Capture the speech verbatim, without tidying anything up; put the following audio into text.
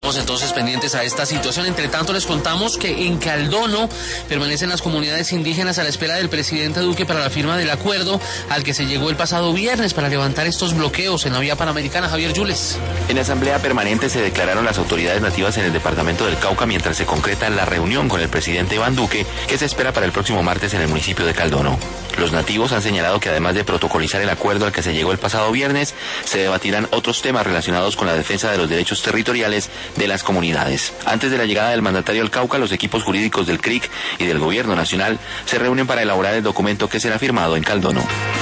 Entonces pendientes a esta situación. Entre tanto les contamos que en Caldono permanecen las comunidades indígenas a la espera del presidente Duque para la firma del acuerdo al que se llegó el pasado viernes para levantar estos bloqueos en la vía panamericana. Javier Yules. En asamblea permanente se declararon las autoridades nativas en el departamento del Cauca mientras se concreta la reunión con el presidente Iván Duque que se espera para el próximo martes en el municipio de Caldono. Los nativos han señalado que además de protocolizar el acuerdo al que se llegó el pasado viernes, se debatirán otros temas relacionados con la defensa de los derechos territoriales de las comunidades. Antes de la llegada del mandatario al Cauca, los equipos jurídicos del C R I C y del Gobierno Nacional se reúnen para elaborar el documento que será firmado en Caldono.